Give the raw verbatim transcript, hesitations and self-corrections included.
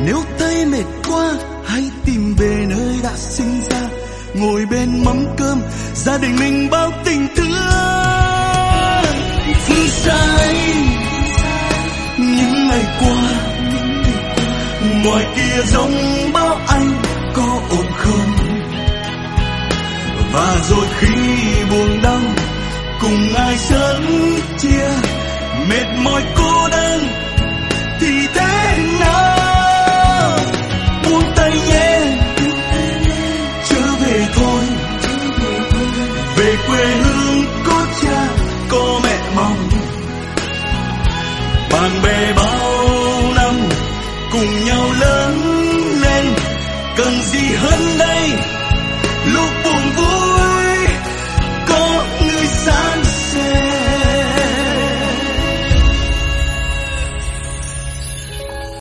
Nếu thấy mệt quá hãy tìm về nơi đã sinh ra, ngồi bên mâm cơm gia đình mình bao tình thương. Phương xa ấy, những ngày qua ngoài kia giống bão anh có ổn không? Và rồi khi buồn đau cùng ai sớm chia, mệt mỏi cô đơn thì thế nào? Buông tay nhé, trở về thôi, về quê hương có cha có mẹ mong. Bạn bè bao năm cùng nhau lớn lên, cần gì hơn đây?